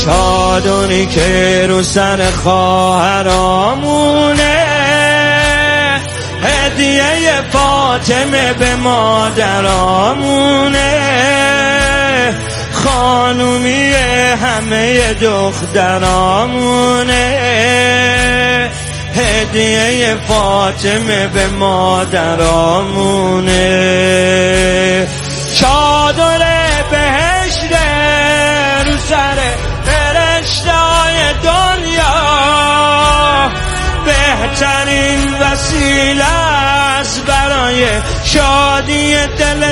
چادری که رو سر خواهرامونه، هدیه فاطمه به مادرامونه، خانومی همه دخترامونه، هدیه فاطمه به مادرامونه. چادر بهشت رو سر فرشته‌های دنیا، بهترین وسیله است برای شادی دل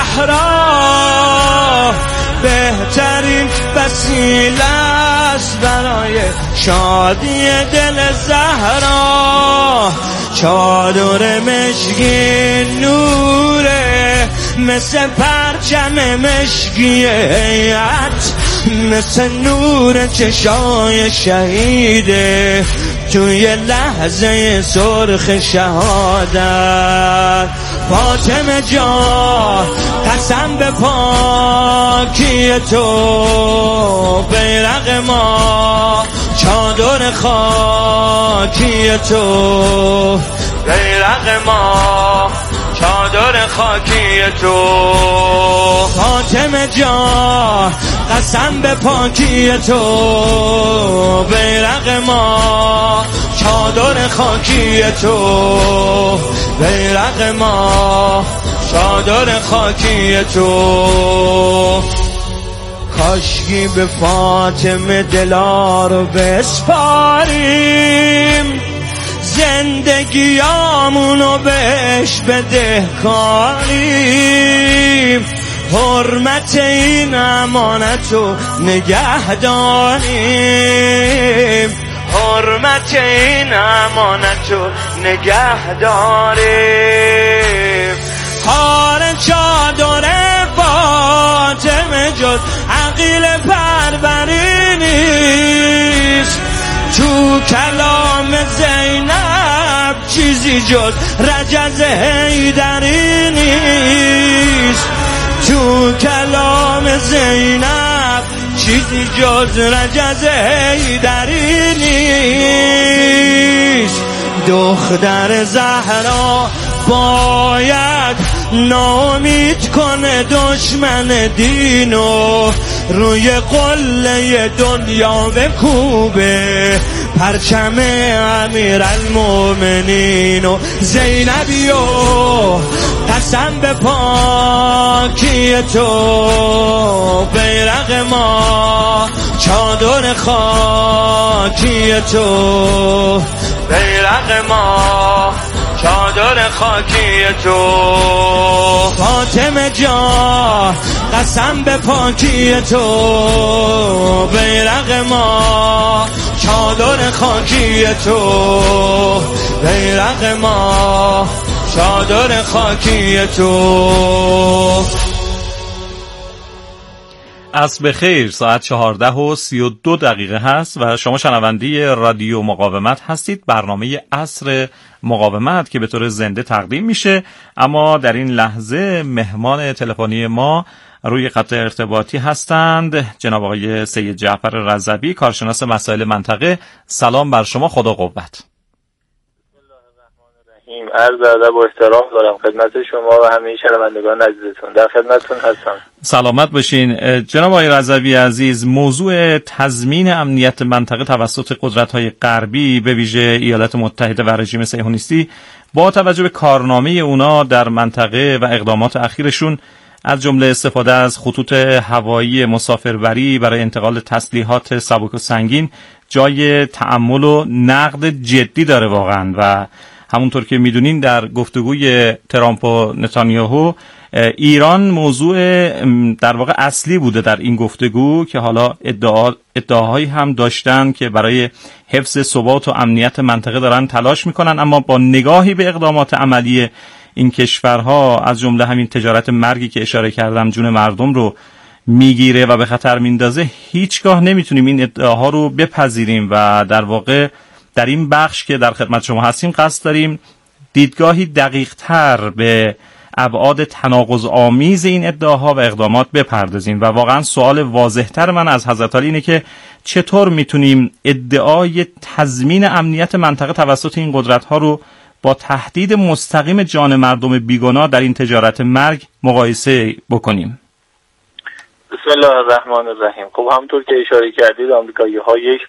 زهرا، بهترین وسیله است برای شادی دل زهرا. چادر مشکی نوره مثل پرچم مشکی هیئت، مثل نور چشای شهیده توی لحظه سرخ شهادت. فاطمه جان قسم به پاکی تو، بیرق ما چادر خاکی تو، بیرق ما چادر خاکی تو. فاطمه جان قسم به پاکی تو، بیرق ما چادر خاکی تو، بیرق ما چادر خاکی تو. کاشکی به فاطمه دلا رو بسپاریم، زندگیامونو بهش بدهکاریم، حرمت این امانتو نگه داریم، حرمت این امانتو نگه داریم. هار چادر فاطمه جز عقیل پروری نیست، تو کلام زینب چیزی جز رجز حیدری نیست، تو کلام زینب چیزی جز رجز حیدری نیست. دختر زهرا باید ناامید کنه دشمن دینو، روی قله دنیا بکوبه پرچم امیرالمومنین و زینبیو. قسم به پاکی تو، بیرق ما چادر خاکی تو، بیرق ما چادر خاکی تو. فاطمه جان قسم به پاکی تو، بیرق ما چادر خاکی تو، بیرق ما چادر خاکی تو. عصر بخیر، ساعت 14:32 هست و شما شنونده رادیو مقاومت هستید. برنامه عصر مقاومت که به طور زنده تقدیم میشه، اما در این لحظه مهمان تلفنی ما روی خط ارتباطی هستند جناب آقای سید جعفر رضوی، کارشناس مسائل منطقه. سلام بر شما، خدا قوت. عرض ادب و احترام دارم خدمت شما و همه شنوندگان عزیزتون، در خدمتتون هستم. سلامت باشین. جناب آقای رضوی عزیز، موضوع تضمین امنیت منطقه توسط قدرت‌های غربی به ویژه ایالات متحده و رژیم صهیونیستی با توجه به کارنامه اونا در منطقه و اقدامات اخیرشون، از جمله استفاده از خطوط هوایی مسافربری برای انتقال تسلیحات سبک و سنگین، جای تأمل و نقد جدی داره واقعا. و همونطور که میدونین در گفتگوی ترامپ و نتانیاهو، ایران موضوع در واقع اصلی بوده در این گفتگو که حالا ادعاهایی هم داشتن که برای حفظ ثبات و امنیت منطقه دارن تلاش میکنن، اما با نگاهی به اقدامات عملی این کشورها، از جمله همین تجارت مرگی که اشاره کردم جون مردم رو میگیره و به خطر میندازه، هیچگاه نمیتونیم این ادعاها رو بپذیریم و در واقع در این بخش که در خدمت شما هستیم قصد داریم دیدگاهی دقیق تر به ابعاد تناقض‌آمیز این ادعاها و اقدامات بپردازین. و واقعا سوال واضح‌تر من از حضرت عالی اینه که چطور میتونیم ادعای تضمین امنیت منطقه توسط این قدرت‌ها رو با تهدید مستقیم جان مردم بیگناه در این تجارت مرگ مقایسه بکنیم؟ بسم الله الرحمن الرحیم. خب همونطور که اشاره کردید آمریکایی‌ها یک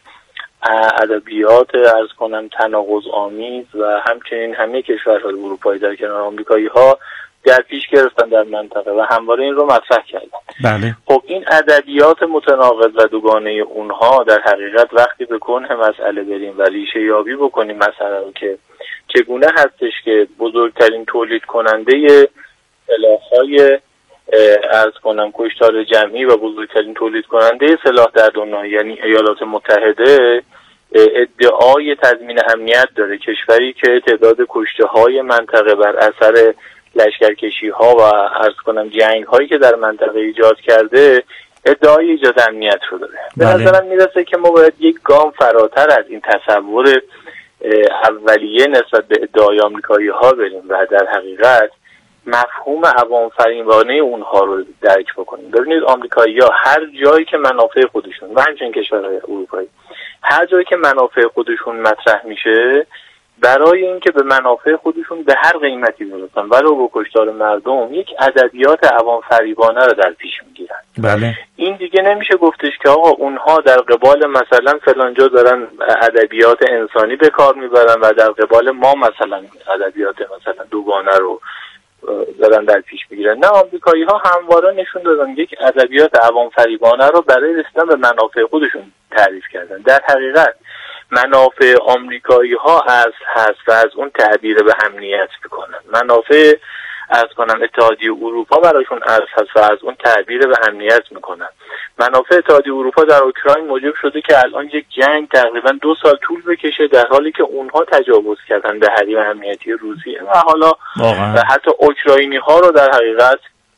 ادبیات عرض کنم تناقض آمیز و همچنین همه کشورهای اروپایی در کنار آمریکایی‌ها در پیش گرفتن در منطقه و همواره این رو مطرح کردن. بله. خب این ادبیات متناقض و دوگانه اونها در حقیقت وقتی به کنه مسئله بریم و ریشه یابی بکنیم مثلا که چگونه هستش که بزرگترین تولید کننده سلاح‌های عرض کنم کشتار جمعی و بزرگترین تولید کننده سلاح در دنیا یعنی ایالات متحده ادعای تضمین امنیت داره، کشوری که تعداد کشته‌های منطقه بر اثر لشکرکشی‌ها و عرض کنم جنگ‌هایی که در منطقه ایجاد کرده ادعای ایجاد امنیت رو داره. به نظرم میرسه که ما باید یک گام فراتر از این تصور اولیه نسبت به ادعای آمریکایی‌ها بریم و در حقیقت مفهوم عوام فریبانه اونها رو درک بکنیم. ببینید آمریکایی‌ها هر جایی که منافع خودشون و همچنین کشورهای اروپایی هر جایی که منافع خودشون مطرح میشه برای اینکه به منافع خودشون به هر قیمتی برسن ولو با کشتار مردم یک ادبیات عوام فریبانه رو در پیش میگیرن. بله. این دیگه نمیشه گفتش که آقا اونها در قبال مثلا فلانجا دارن ادبیات انسانی به کار میبرن و در قبال ما مثلا ادبیات مثلا دوگانه رو دارن در پیش میگیرن. نه، آمریکایی‌ها همواره نشون دادن یک ادبیات عوام فریبانه رو برای رسیدن به منافع خودشون تعریف کردن. در حقیقت منافع آمریکایی‌ها هست و از اون تعبیر به امنیت میکنن. منافع اتحادیه اروپا برایشون هست و از اون تعبیر به امنیت میکنن. منافع اتحادیه اروپا در اوکراین موجب شده که الان یک جنگ تقریبا 2 سال طول بکشه در حالی که اونها تجاوز کردن به حریم امنیتی روسیه و حالا حتی اوکراینی‌ها رو در حقیقت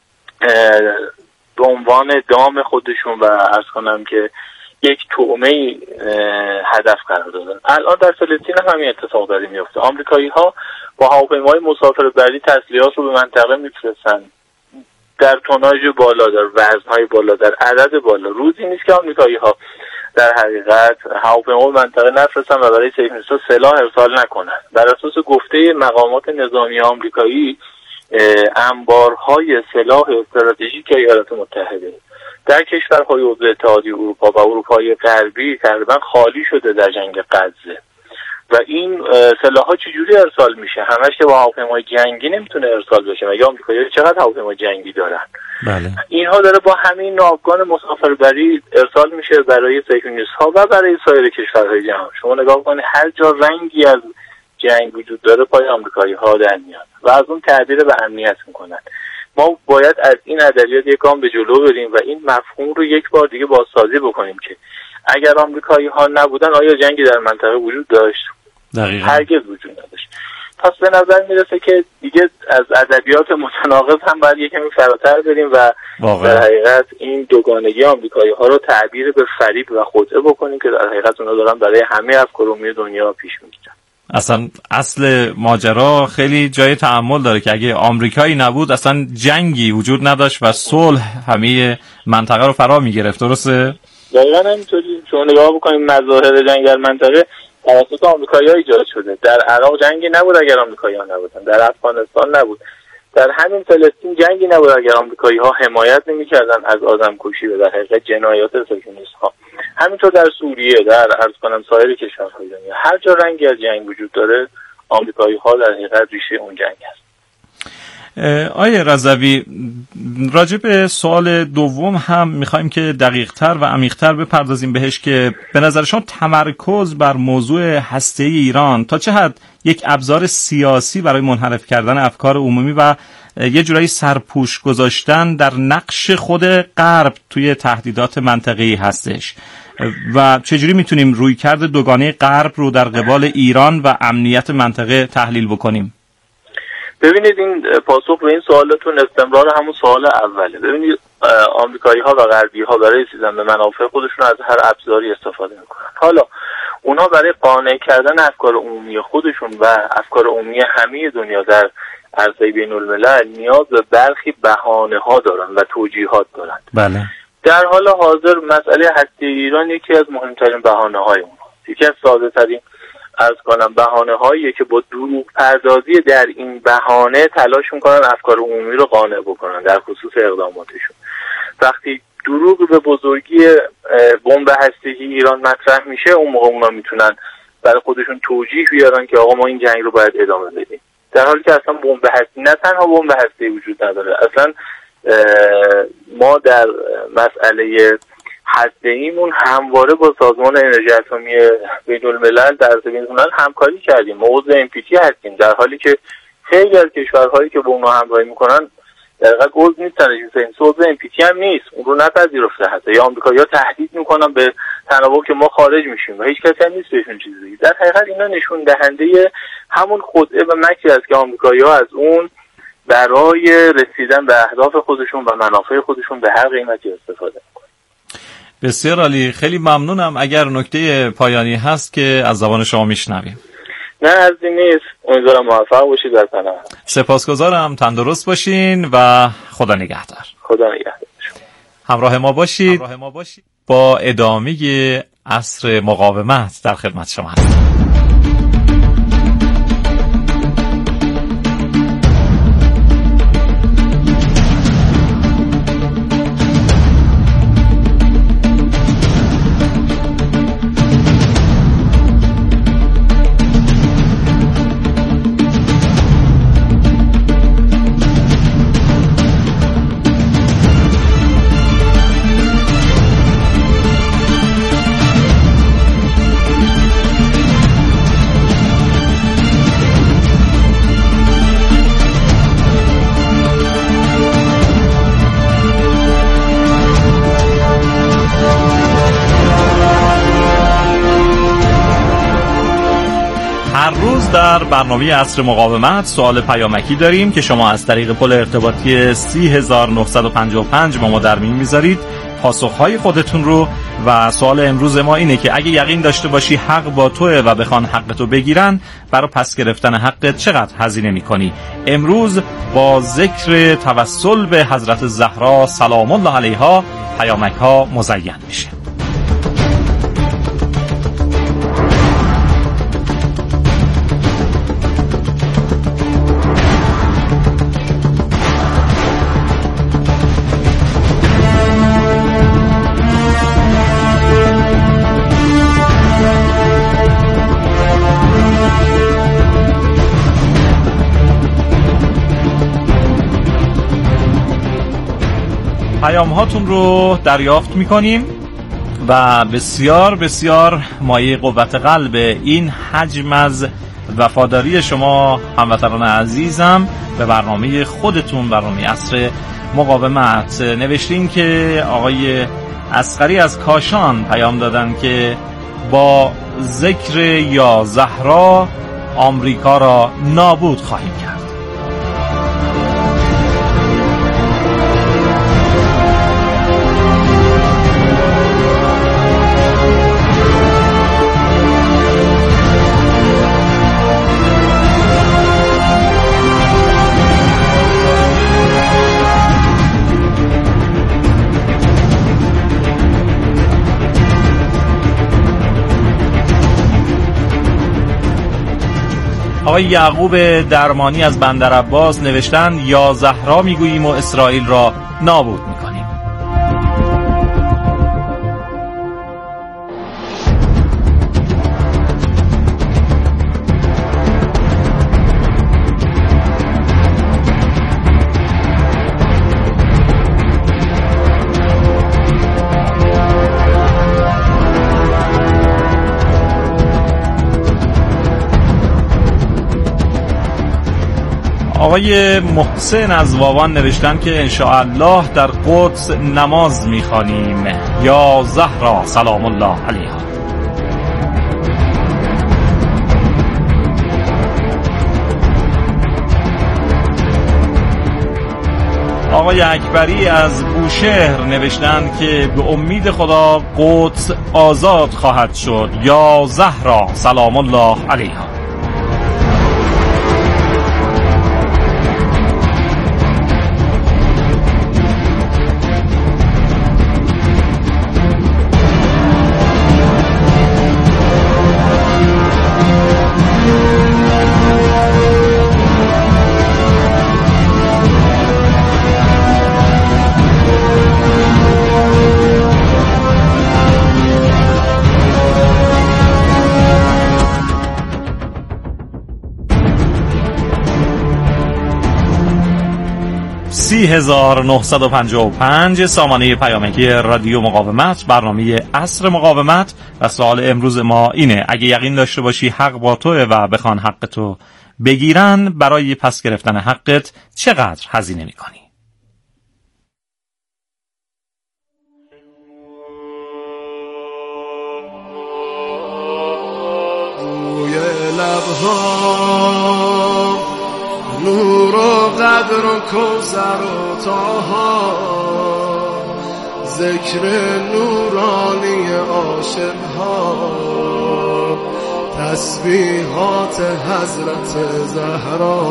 به عنوان دام خودشون و عرض کنم که یک طعمه هدف قرار دادن. الان در فلسطین هم همین اتفاق داره میفته. آمریکایی‌ها با هواپیمای مسافربری تسلیحات رو به منطقه میفرستن در توناژ بالا، در وزن‌های بالا، در عدد بالا. روزی نیست که آمریکایی‌ها در حقیقت هواپیما به منطقه نفرستن و برای صهیونیست‌ها سلاح ارسال نکنن. بر اساس گفته مقامات نظامی آمریکایی انبارهای سلاح استراتژیک ایالات متحده در کشورهای عضو اتحادیه اروپا و اروپای غربی تقریبا خالی شده در جنگ غزه و این سلاح‌ها چجوری ارسال میشه؟ همش که با هواپیمای جنگی نمیتونه ارسال بشه. مگه آمریکایی‌ها چقدر هواپیمای جنگی دارن؟ بله. اینها داره با همین ناوگان مسافربری ارسال میشه برای صهیونیست‌ها و برای سایر کشورهای جهان. شما نگاه کنید هر جا رنگی از جنگ وجود داره پای آمریکایی‌ها در میاد و از اون تعبیر به امنیت میکنن. ما باید از این ادبیات یک گام به جلو بریم و این مفهوم رو یک بار دیگه بازسازی بکنیم که اگر آمریکایی‌ها نبودن آیا جنگی در منطقه وجود داشت؟ دقیقاً. هرگز وجود نداشت. پس به نظر میرسه که دیگه از ادبیات متناقض هم باید یکمی فراتر بریم و در حقیقت این دوگانگی آمریکایی‌ها رو تعبیر به فریب و خدعه بکنیم که در حقیقت اونها دارن برای همه افکار عمومی دنیا پیش میگیرن. اصلا اصل ماجرا خیلی جای تأمل داره که اگه آمریکایی نبود اصلا جنگی وجود نداشت و صلح همه منطقه رو فرا میگرفت. درسته؟ دقیقاً همینطوری. شما نگاه بکنید مظاهر جنگ در منطقه توسط آمریکایی‌ها ایجاد شده. در عراق جنگی نبود اگر آمریکایی‌ها نبودن، در افغانستان نبود، در همین فلسطین جنگی نبود اگر آمریکایی‌ها حمایت نمی‌کردن از آدمکشی و در حقیقت جنایات صهیونیست‌ها. همینطور در سوریه، در عرض کنم سایر کشورهای دنیا هر جا رنگی از جنگ وجود داره آمریکایی‌ها در حقیقت ریشه اون جنگ است. آیه رضوی، راجع به سوال دوم هم میخوایم که دقیق‌تر و عمیق‌تر بپردازیم بهش که به نظر شما تمرکز بر موضوع هسته‌ای ایران تا چه حد یک ابزار سیاسی برای منحرف کردن افکار عمومی و یه جورایی سرپوش گذاشتن در نقش خود غرب توی تهدیدات منطقه‌ای هستش و چجوری میتونیم رویکرد دوگانه غرب رو در قبال ایران و امنیت منطقه تحلیل بکنیم؟ ببینید این پاسخ به این سوالتون استمرار همون سوال اوله. ببینید آمریکایی‌ها و غربی‌ها برای رسیدن به منافع خودشون از هر ابزاری استفاده میکنن. حالا اونها برای قانع کردن افکار عمومی خودشون و افکار عمومی همه دنیا در عرصه بین الملل نیاز به برخی بهانه‌ها دارن و توجیهات دارن. بله. در حال حاضر مسئله هسته ایران یکی از مهمترین بهانه‌های اونهاست. یکی از ساده‌ترین عرض کنم بهانه‌هایی که با دروغ پردازی در این بهانه تلاش می‌کنن افکار عمومی رو قانع بکنن در خصوص اقداماتشون. وقتی دروغ به بزرگی بمب هسته‌ای ایران مطرح میشه، اون موقع اونا میتونن برای خودشون توجیه بیارن که آقا ما این جنگ رو باید ادامه بدیم، در حالی که اصلا بمب هسته‌ای، نه تنها بمب هسته‌ای وجود نداره، اصلا ما در مسئله هسته‌ایمون همواره با سازمان انرژی اتمی بین الملل در بین الملل همکاری کردیم، ما عضو NPT هستیم، در حالی که خیلی از کشورهایی که با اونها همکاری میکنن در واقع عضو نیستن، عضو NPT هم نیست، اون رو نپذیرفته حتی، یا آمریکایی‌ها تهدید میکنن به تناوب که ما خارج میشیم و هیچ کسی هم نیست بهشون چیزی بگه. در حقیقت اینا نشون دهنده همون خدعه و مکری است که آمریکایی‌ها از اون برای رسیدن به اهداف خودشون و منافع خودشون به هر قیمتی استفاده میکنن. بسیار عالی، خیلی ممنونم. اگر نکته پایانی هست که از زبان شما میشنویم. نه عرضی نیست، امیدوارم موفق باشید در پناه. سپاسگزارم، تندرست باشین و خدا نگهدار. خدا نگهدار. همراه ما باشید. با ادامه عصر مقاومت در خدمت شما هستم. در برنامه عصر مقاومت سوال پیامکی داریم که شما از طریق پل ارتباطی 30955 با ما در میون میذارید پاسخهای خودتون رو. و سوال امروز ما اینه که اگه یقین داشته باشی حق با توه و بخوان حقتو بگیرن، برای پس گرفتن حقت چقدر هزینه میکنی؟ امروز با ذکر توسل به حضرت زهرا سلام الله علیها پیامک ها مزین میشه. پیام هاتون رو دریافت میکنیم و بسیار بسیار مایه قوت قلب این حجم از وفاداری شما هموطنان عزیزم به برنامه خودتون، برنامه عصر مقاومت. نوشتین که آقای اصغری از کاشان پیام دادن که با ذکر یا زهرا آمریکا را نابود خواهیم کرد. آقای یعقوب درمانی از بندرعباس نوشتن یا زهرا میگوییم و اسرائیل را نابود میکنیم. آقای محسن از واوان نوشتن که انشاءالله در قدس نماز میخوانیم یا زهرا سلام الله علیها. آقای اکبری از بوشهر نوشتن که به امید خدا قدس آزاد خواهد شد یا زهرا سلام الله علیها. 3955 سامانه پیامکی رادیو مقاومت، برنامه عصر مقاومت. و سوال امروز ما اینه: اگه یقین داشته باشی حق با توه و بخوان حق تو بگیرن، برای پس گرفتن حقت چقدر هزینه میکنی؟ روی لبها نور و قدر و کوثر و طاها، ذکر نورانی عاشقها، تسبیحات حضرت زهرا.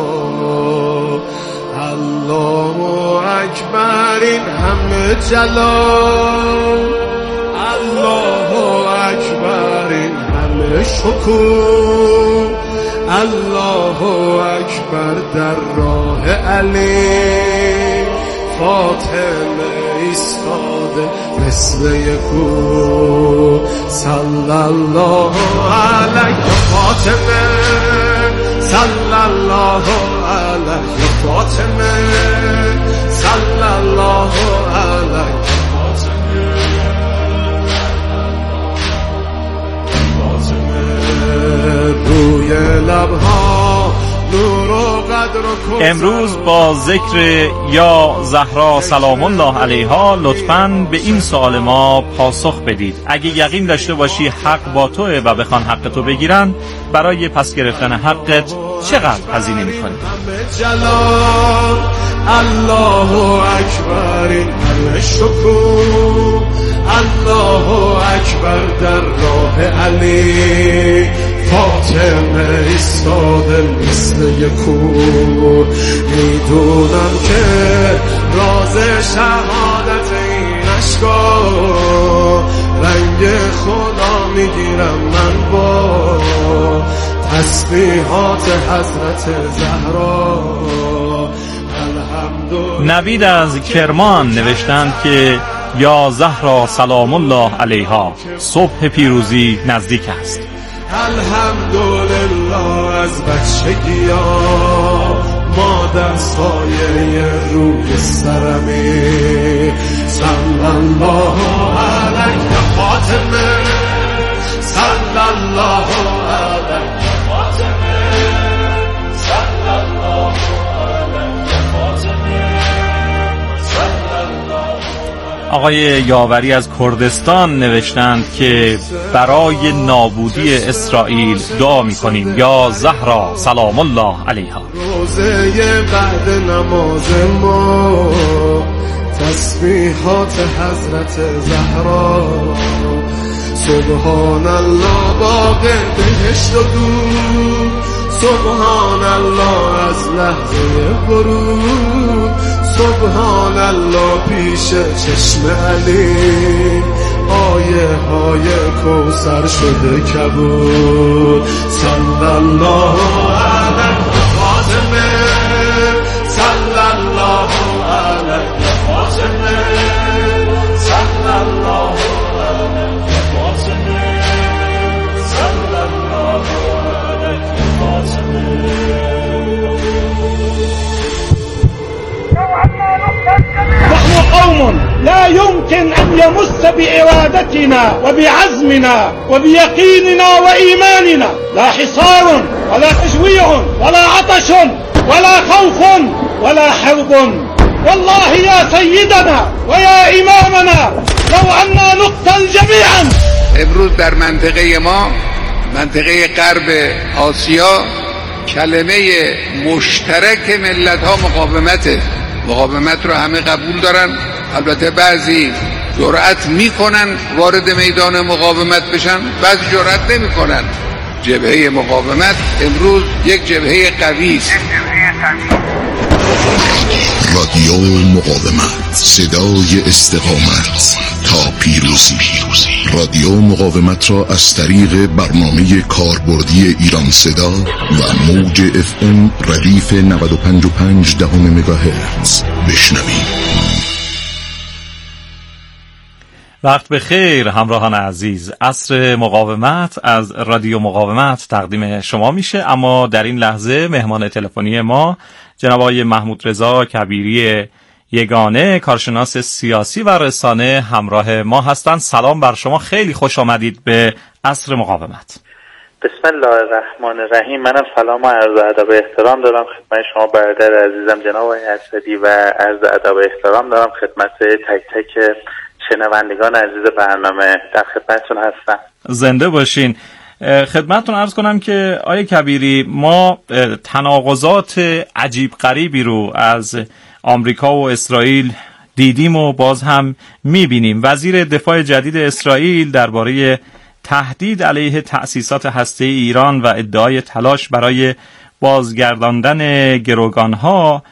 الله اکبر، این همه جلال، الله اکبر، این همه شکوه، الله اکبر در راه علی، فاطمه ایستاده مثل یکو. صلی الله علیه فاطمه، صلی الله علیه فاطمه، صلی الله علیه روی لبها نور و قدر و امروز با ذکر یا زهرا سلام الله علیها لطفاً به این سوال ما پاسخ بدید: اگه یقین داشته باشی حق با توه و بخوان حق تو بگیرن، برای پس گرفتن حقت چقدر هزینه میکنی؟ الله اکبر، این همه شکوه، الله اکبر در راه علی، فاطمه ایستاده مثل یکو. میدونم که راز شهادت این عشقا، رنگ خدا میگیرم من با تسبیحات حضرت زهرا. نوید از کرمان نوشتند که یا زهرا سلام الله علیها، صبح پیروزی نزدیک است. الحمدلله از بچگی ها مادر سایه روی سرمی. صلی الله علیه فاطمه، صلی الله علیه فاطمه، صلی الله علیه فاطمه، صلی الله. آقای یاوری از کردستان نوشتند که برای نابودی اسرائیل دعا می‌کنیم یا زهرا سلام الله علیها. روزه بعد نماز ما تسبیحات حضرت زهرا. سبحان الله باغ بهشت و دور، سبحان الله از لحظه ورود، سبحان الله پیش چشم علی، آیه های کوثر شده کبود. صلی الله علیه فاطمه، صلی الله علیه فاطمه، صلی الله علیه فاطمه، صلی الله علیه فاطمه. نحن قوم لا يمكن أن يمس بإرادتنا وبعزمنا وبيقيننا وإيماننا لا حصار ولا تجويع ولا عطش ولا خوف ولا حرب. والله يا سيدنا ويا إمامنا لو أننا نقتل جميعا. امروز در منطقه ما، منطقه غرب آسیا، کلمه مشترک ملت ها مقاومته. مقاومت رو همه قبول دارن، البته بعضی جرأت میکنن وارد میدان مقاومت بشن، بعضی جرأت نمیکنن. جبهه مقاومت امروز یک جبهه قوی است. رادیو مقاومت، صدای استقامت تا پیروزی. رادیو مقاومت را از طریق برنامه کاربردی ایران صدا و موج FM ردیف 95.5 مگاهرتز بشنوید. وقت بخیر همراهان عزیز، عصر مقاومت از رادیو مقاومت تقدیم شما میشه. اما در این لحظه مهمان تلفنی ما جناب آقای محمود رضا کبیری یگانه، کارشناس سیاسی و رسانه همراه ما هستند. سلام بر شما، خیلی خوش آمدید به عصر مقاومت. بسم الله الرحمن الرحیم. منم سلام و عرض ادب و احترام دارم خدمت شما برادر عزیزم جناب آقای اسدی و عرض ادب و احترام دارم خدمت تک تک شنوندگان عزیز برنامه. در خدمتتون هستم. زنده باشین. خدمتتون عرض کنم که آقای کبیری، ما تناقضات عجیب غریبی رو از آمریکا و اسرائیل دیدیم و باز هم میبینیم. وزیر دفاع جدید اسرائیل درباره تهدید علیه تأسیسات هسته‌ای ایران و ادعای تلاش برای بازگرداندن گروگانها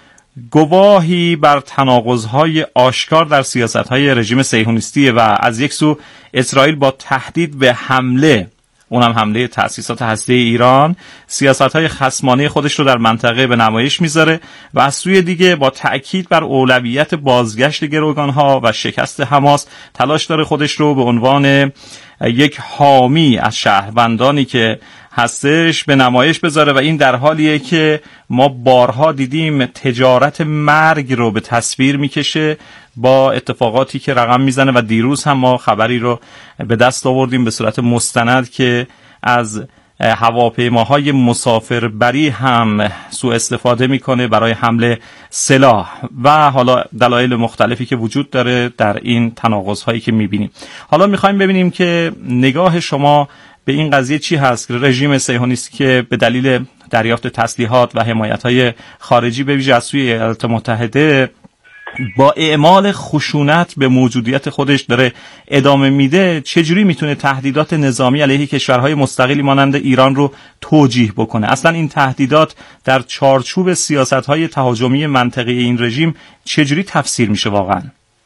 گواهی بر تناقض‌های آشکار در سیاست‌های رژیم صهیونیستی و از یک سو اسرائیل با تهدید به حمله، اونم حمله تأسیسات هسته‌ای ایران، سیاست‌های خصمانه خودش رو در منطقه به نمایش میذاره و از سوی دیگه با تأکید بر اولویت بازگشت گروگانها و شکست حماس تلاش داره خودش رو به عنوان یک حامی از شهروندانی که هستش به نمایش بذاره و این در حالیه که ما بارها دیدیم تجارت مرگ رو به تصویر میکشه با اتفاقاتی که رقم میزنه و دیروز هم ما خبری رو به دست آوردیم به صورت مستند که از هواپیماهای مسافربری هم سوء استفاده میکنه برای حمل سلاح و حالا دلایل مختلفی که وجود داره در این تناقض‌هایی که میبینیم. حالا میخوایم ببینیم که نگاه شما به این قضیه چی هست. رژیم صهیونیستی که به دلیل دریافت تسلیحات و حمایت‌های خارجی به ویژه از سوی ایالات متحده با اعمال خشونت به موجودیت خودش داره ادامه میده، چجوری میتونه تهدیدات نظامی علیه کشورهای مستقلی مانند ایران رو توجیه بکنه؟ اصلا این تهدیدات در چارچوب سیاست‌های تهاجمی منطقی این رژیم چجوری تفسیر میشه واقعا؟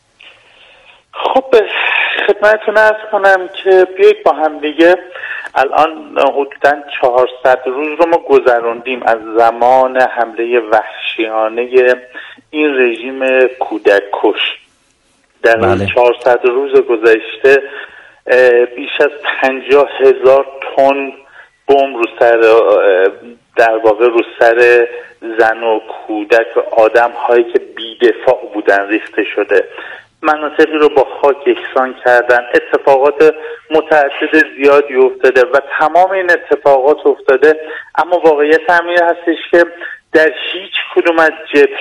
خب خدمتتون عرض کنم که بیایید با هم دیگه الان حدوداً 400 روز رو ما گذروندیم از زمان حمله وحشیانه این رژیم کودک کش. در بله. 400 روز گذشته بیش از 50,000 تن بمب رو سر در واقع رو سر زن و کودک و آدم هایی که بی‌دفاع بودن ریخته شده. مناطقی رو با خاک یکسان کردن. اتفاقات متعدد زیادی افتاده و تمام این اتفاقات افتاده، اما واقعیت همین هستش که در هیچ کدوم از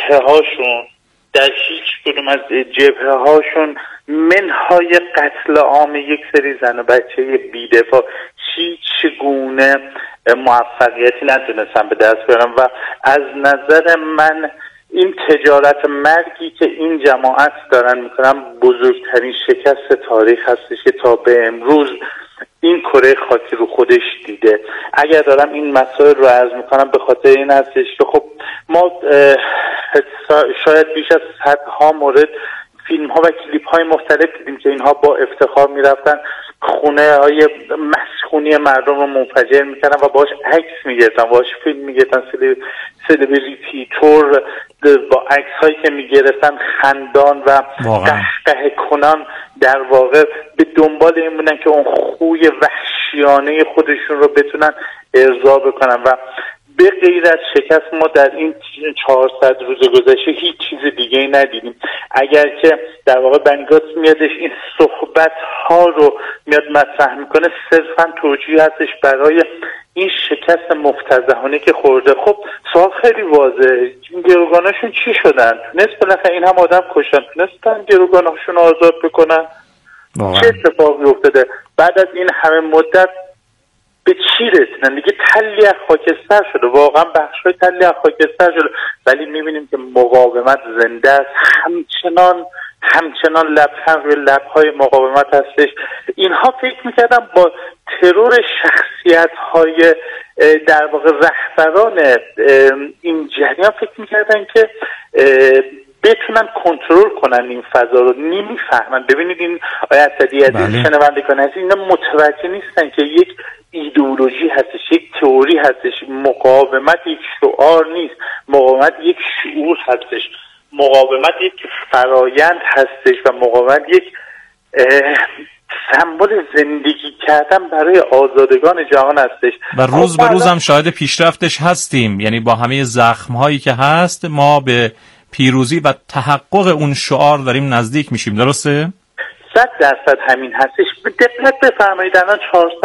جبهه هاشون منهای قتل عام یک سری زن و بچه بی‌دفاع هیچ گونه موفقیتی نتونستن به دست بیارن و از نظر من این تجارت مرگی که این جماعت دارن میکنن بزرگترین شکست تاریخ هستش که تا به امروز این کره خاکی رو خودش دیده. اگر دارم این مسائل رو عرض میکنم به خاطر این هستش که خب ما شاید بیش از صدها مورد فیلم ها و کلیپ های مختلف دیدیم که اینها با افتخار میرفتن خونه های مسکونی مردم رو منفجر میکردن و باش عکس میگرفتن، باش فیلم میگرفتن، سلبریتی تور با عکس هایی که میگرفتن خندان و قهقه کنان در واقع به دنبال این بودن که اون خوی وحشیانه خودشون رو بتونن ارضا بکنن و به غیر از شکست ما در این 400 روز گذشته هیچ چیز دیگه ای ندیدیم. اگر که در واقع بنگاس میادش این صحبت ها رو میاد مطرح میکنه صرفا توجیه هستش برای این شکست مفتضحانه که خورده. خب سوال خیلی واضحه، این گروگاناشون چی شدن؟ تونست بالاخره این هم آدم کشتن؟ تونستن گروگاناشون آزاد بکنن؟ چه اتفاقی افتاده؟ بعد از این همه مدت به چی رسیدن؟ دیگه تلی از خاکستر شده، واقعا بخشای تلی از خاکستر شده، ولی میبینیم که مقاومت زنده است، همچنان لبخند روی لبهای مقاومت هستش. اینها فکر میکردن با ترور شخصیت‌های در واقع رهبران این جریان فکر میکردن که بتونن کنترل کنن این فضا رو. نمیفهمن. ببینید این آیه اسدی عزیز شنوندگان هست، اینا متوجه نیستن که یک ایدئولوژی هستش، یک تئوری هستش. مقاومت یک شعار نیست، مقاومت یک شعور هستش، مقاومت یک فرایند هستش و مقاومت یک سمبل زندگی کردن برای آزادگان جهان هستش و روز به روز هم شاهد پیشرفتش هستیم. یعنی با همه زخم‌هایی که هست ما به پیروزی و تحقق اون شعار داریم نزدیک میشیم. درسته؟ 100% همین هستش. دقت بفرمایید الان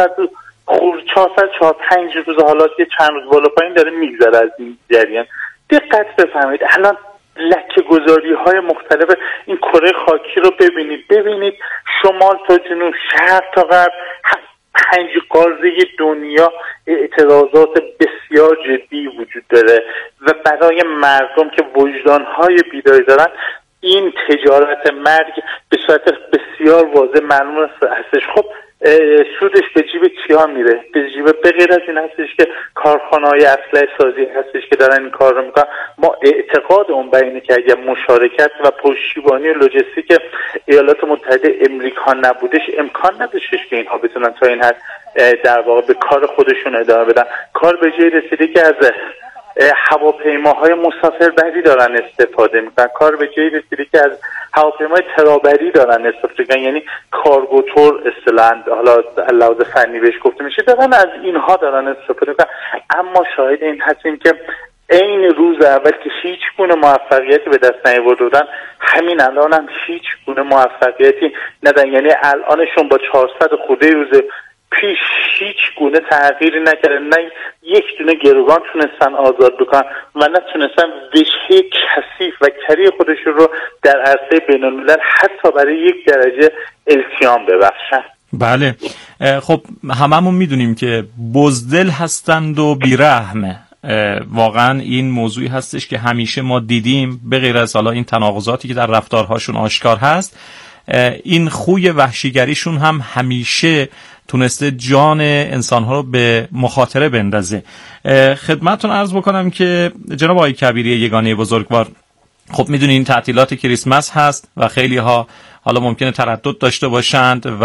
405 روز حالا یه چند روز بالا پایین داره میگذره از این جریان. دقت بفرمایید الان لکه گذاری های مختلف این کره خاکی رو ببینید شمال تا جنوب، شرق تا غرب، 5 قاره دنیا اعتراضات بسیار جدی وجود داره و برای مردم که وجدانهای بیداری دارن این تجارت مرگ به صورت بسیار واضح معلوم هستش. خب سودش به جیب کیا میره؟ به جیب به غیر از این هستش که کارخانه‌های اسلحه سازی هستش که دارن این کار رو میکنن. ما اعتقاد اون بر اینه که اگر مشارکت و پشتیبانی و لوجستیک ایالات متحده امریکا نبودش امکان نداشتش که اینها بتونن تا این حد در واقع به کار خودشون ادامه بدن. کار به جای رسیده که از هواپیماهای مسافربری دارن استفاده میکنن، کار به جایی رسیده که از هواپیمای ترابری دارن استفاده میکنن، یعنی کارگوتور اصطلاحاً حالا لحاظ فنی بهش گفته میشه، دارن از اینها دارن استفاده میکنن. اما شاهد این هستیم که این روز اول که هیچ گونه موفقیتی به دست نیاوردن، همین الان هم هیچ گونه موفقیتی ندارن. یعنی الانشون با 400 خورده روز پیش هیچ گونه تغییری نکرده، نه یک دونه گروگان تونستن آزاد بکنن و نه تونستن وجهه کثیف و کری خودشون رو در عرصه بین‌الملل حتی برای 1 درجه التیام ببخشن. بله خب هممون میدونیم که بزدل هستند و بیرحم. واقعا این موضوعی هستش که همیشه ما دیدیم، به غیر از حالا این تناقضاتی که در رفتارهاشون آشکار هست، این خوی وحشیگریشون هم همیشه تونسته جان انسانها رو به مخاطره بندازه. خدمتتون عرض بکنم که جناب آقای کبیری یگانه بزرگوار، خب میدونین تعطیلات کریسمس هست و خیلی ها حالا ممکنه تردد داشته باشند و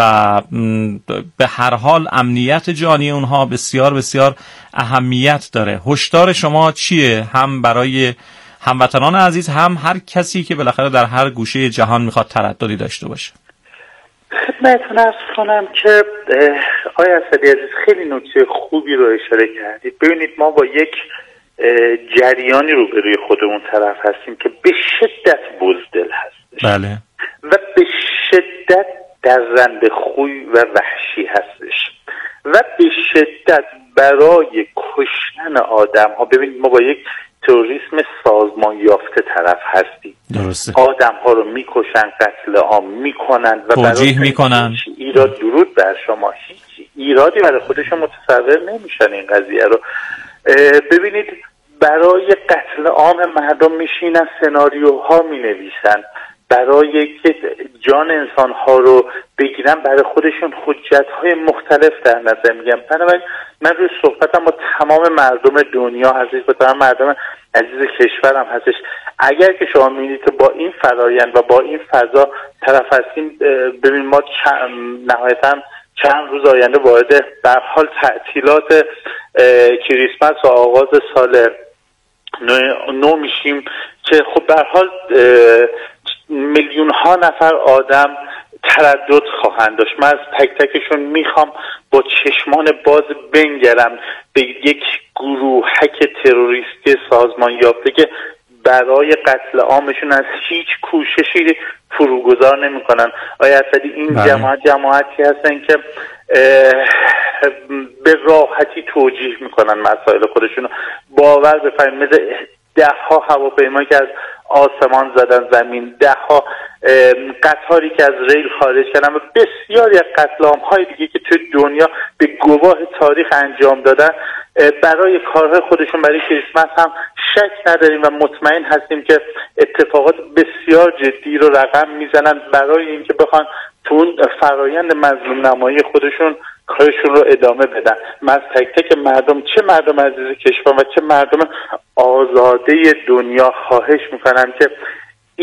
به هر حال امنیت جانی اونها بسیار بسیار اهمیت داره. هشدار شما چیه؟ هم برای هموطنان عزیز، هم هر کسی که بالاخره در هر گوشه جهان میخواد ترددی داشته باشه. خدمتتون عرض کنم که آقای اسدی عزیز خیلی نکته خوبی رو اشاره کردید. ببینید ما با یک جریانی روبروی خودمون طرف هستیم که به شدت بزدل هستش. بله. و به شدت درنده خوی و وحشی هستش و به شدت برای کشتن آدم ها. ببینید ما با یک تروریسم سازمان یافته طرف هستیم. درسته. آدم ها رو میکشن، قتل عام میکنن و توجیه میکنن. ایراد درود بر شما، هیچ ایرادی برای خودشون متصور نمیشن این قضیه رو. ببینید برای قتل عام مردم میشینن سناریوها مینویسن برای که جان انسانها رو بگیرن، برای خودشون حجتهای مختلف در نظر میگن. بنابراین من روی صحبتم با تمام مردم دنیا هستش، با تمام مردم عزیز کشورم هستش. اگر که شما می‌بینید که با این فرایند و با این فضا طرف هستیم، ببین ما نهایتاً چند روز آینده وارد در حال تعطیلات کریسمس و آغاز سال نو میشیم که خب به هر حال میلیون ها نفر آدم تردد خواهند داشت. من از تک تکشون میخوام با چشمان باز بنگرم به یک گروهک تروریستی سازمان یافته که برای قتل عامشون از هیچ کوششی فروگذار نمیکنن. آیا اسدی این جماعتی هستن که به راحتی توجیه میکنن مسائل خودشون. باور بفرمایید مثل 10 هواپیمایی که از آسمان زدن زمین، 10 قطاری که از ریل خارج کردن و بسیاری از قتل عام‌های دیگه که توی دنیا به گواه تاریخ انجام دادن، برای کارهای خودشون برای کریسمس هم شک نداریم و مطمئن هستیم که اتفاقات بسیار جدی رو رقم میزنن برای اینکه بخوان تو اون فرایند مظلوم نمایی خودشون کارشون رو ادامه بدن. من از تک تک مردم، چه مردم عزیز کشور و چه مردم آزاده دنیا خواهش میکنم که